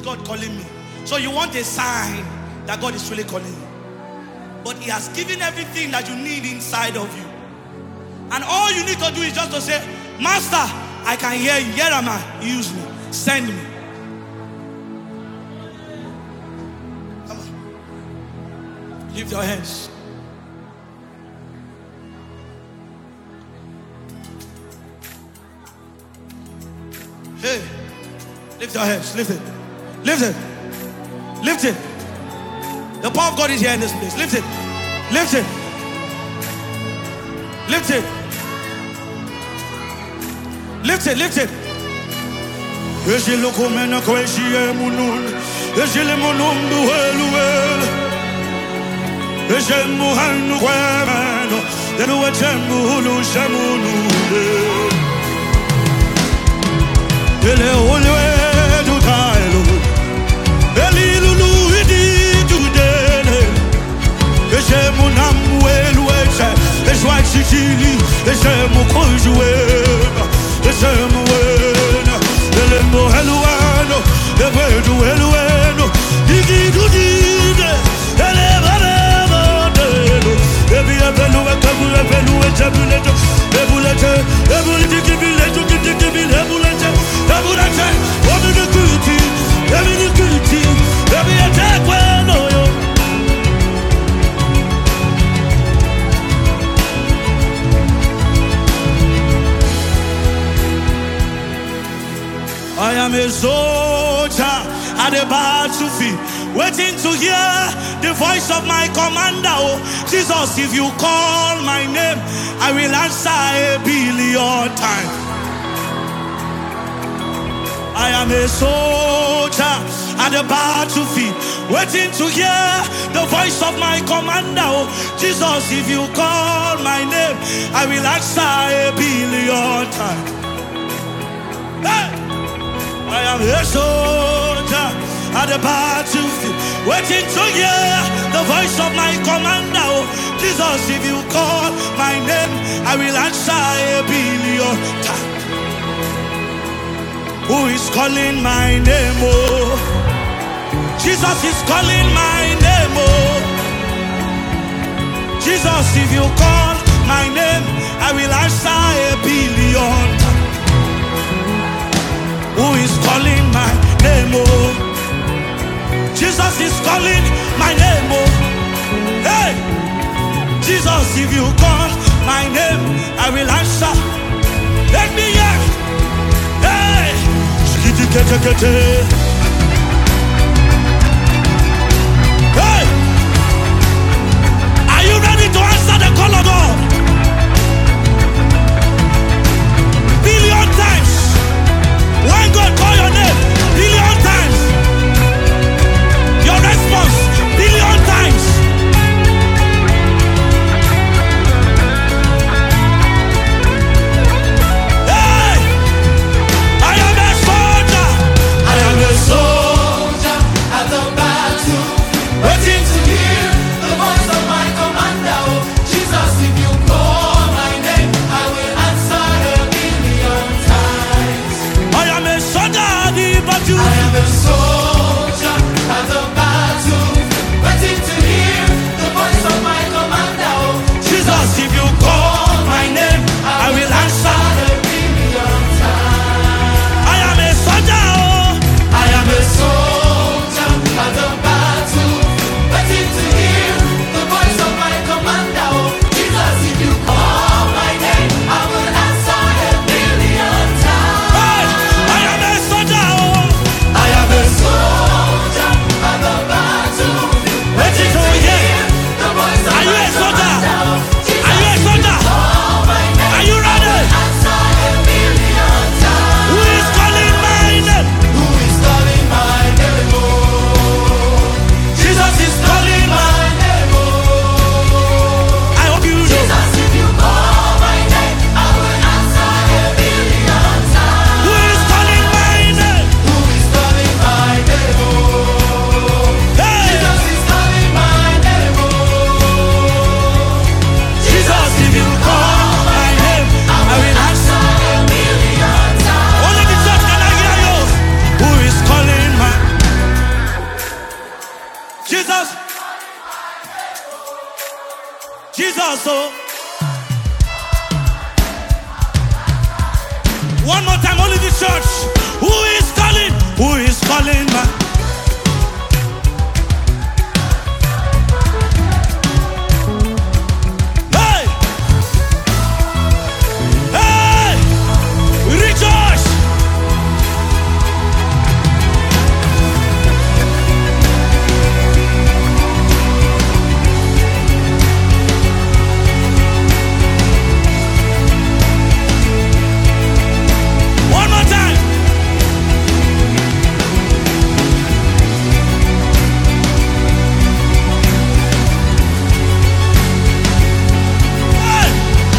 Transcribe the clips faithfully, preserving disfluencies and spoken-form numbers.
God calling me? So you want a sign that God is really calling you. But he has given everything that you need inside of you. And all you need to do is just to say, Master, I can hear you. Here am I. Use me. Send me. Come on. Lift your hands. Hey. Lift your hands. Lift it. Lift it. Lift it. The power of God is here in this place. Lift it. Lift it. Lift it. Lift it. Lift it. I am a soldier at the battlefield, waiting to hear the voice of my commander. Oh, Jesus, if you call my name, I will answer a billion times. I am a soldier at the battlefield, waiting to hear the voice of my commander. Oh, Jesus, if you call my name, I will answer a billion times. Hey! I am a soldier at the battlefield, waiting to hear the voice of my commander. Oh, Jesus, if you call my name, I will answer a billion times. Who is calling my name? Oh, Jesus is calling my name. Oh, Jesus, if you call my name, I will answer a billion times. Who is calling my name? Oh, Jesus is calling my name. Oh, hey, Jesus, if you call my name, I will answer. Let me hear. Hey, hey, are you ready to answer the call of God? Billion times. When God call your name, billion times. Your response, billion times. Hey! I am a soldier. I am a soldier at the battle, waiting to hear the voice of my commander. Oh, Jesus, if you call my name, I will answer a billion times. I am a soldier at the battle. I am a soldier at the battle, waiting to hear the voice of my commander. Oh, Jesus, if you call my name, I will answer a billion times. I am a soldier. Oh, I am a soldier at the battle, waiting to hear the voice of my commander. Oh, Jesus, if you call my name, I will answer a billion times. Hey, I am a soldier. Oh, I am a soldier. Jesus. Jesus, oh. One more time, only the church. Who is calling? Who is calling back? Hey! Hey! Rejoice! One more time. Hey!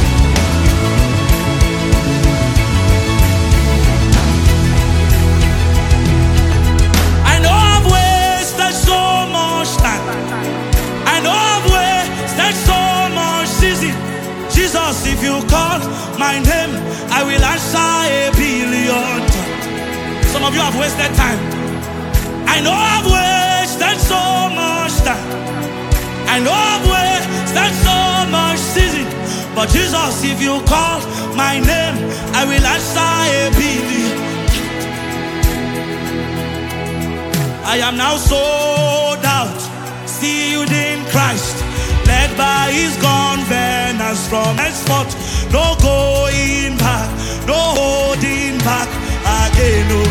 I know I've wasted so much time. I know I've wasted so much season. Jesus, if you call my name, I will answer a billion times. Some of you have wasted time. I know I've wasted so much time. I know I've wasted so much season. But Jesus, if you call my name, I will answer a billion. I am now sold out, sealed in Christ, led by his covenants from henceforth. No going back, no holding back again. No.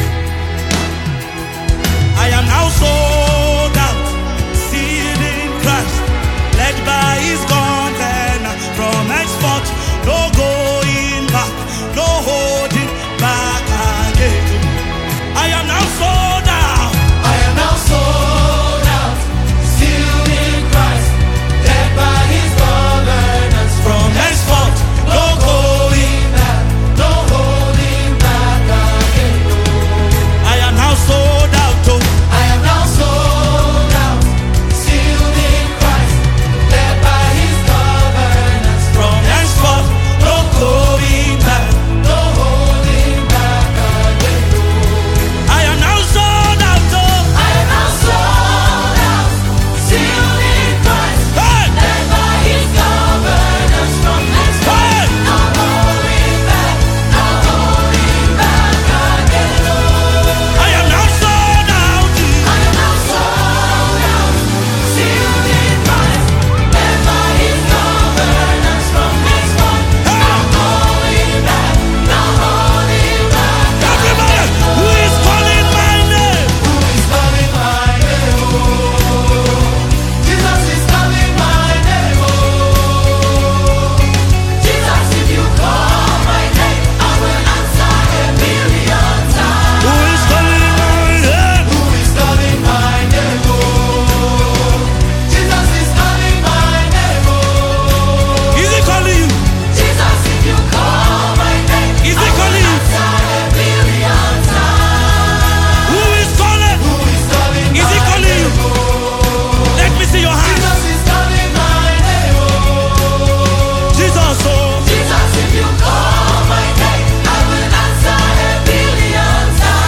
I am now sold out, sealed in Christ, led by his covenants from henceforth. No going back, no holding back again. I am now sold out. I am now sold out, sealed in Christ, led by his covenants From henceforth, no going back, no holding back again. I am now sold out. Oh. I am now sold out, sealed in Christ, led by his covenants From henceforth, no going back. no holding back again. I am now sold out. Oh. I am now sold out, sealed in Christ, Hey! led by his covenants from henceforth. Hey! No holding back, no holding back again. I am now sold out. I am now sold out, sealed in Christ, led by his covenants from henceforth. No holding back, no holding back. Everybody, who is calling my name? Who is calling my name? Oh, Jesus is calling my name. Oh, Jesus, if you call my name, I will answer a million times. Who is calling my name? Who is calling my name? Oh, Jesus is calling my name. Oh, Is he calling you? Jesus, if you call my name, Is I he will calling you? answer a million times. Who is calling? Who is calling Is he my calling you? name? Oh, Let me see your hand. Jesus is calling my name. Oh, Jesus, oh. Jesus, if you call my name, I will answer a billion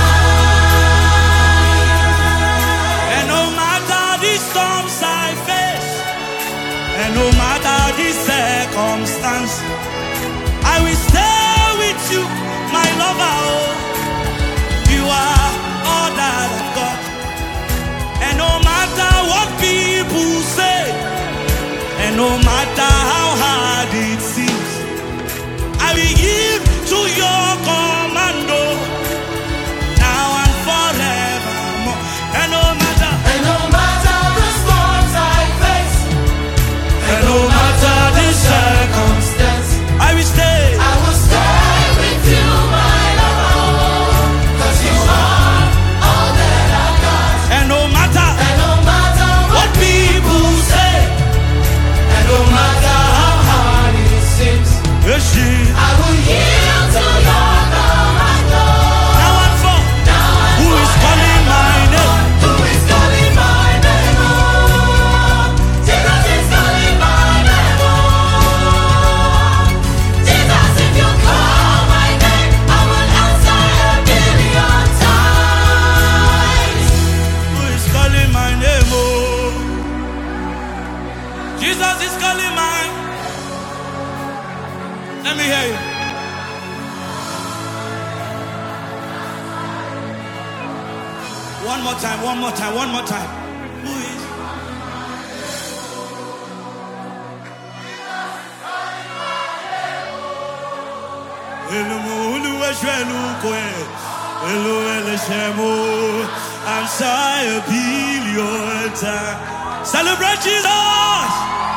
times. And no matter the storms I face, and no matter the circumstance, I will stay with you, my lover. Oh. You are all that I've got. And no matter what people say, and no matter how hard it seems, I will give to your commando now and forevermore. And no matter, And no matter the storms I face, and no matter the circumstance, circumstance, I will stay. I will stay with you, my lover, 'cause you are all that I've got. And no matter And no matter what what people say, and no matter Let me hear you. One more time, one more time, one more time. Who is? Celebrate Jesus!